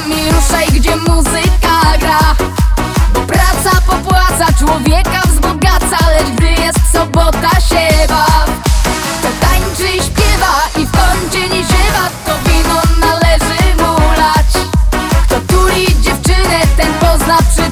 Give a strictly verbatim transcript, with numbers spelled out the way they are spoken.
i ruszaj, gdzie muzyka gra. Bo praca popłaca, człowieka wzbogaca, lecz gdy jest sobota, się baw. Kto tańczy i śpiewa i w kącie nie ziewa, to wino należy mu lać. Kto tuli dziewczynę, ten pozna przyjaciół.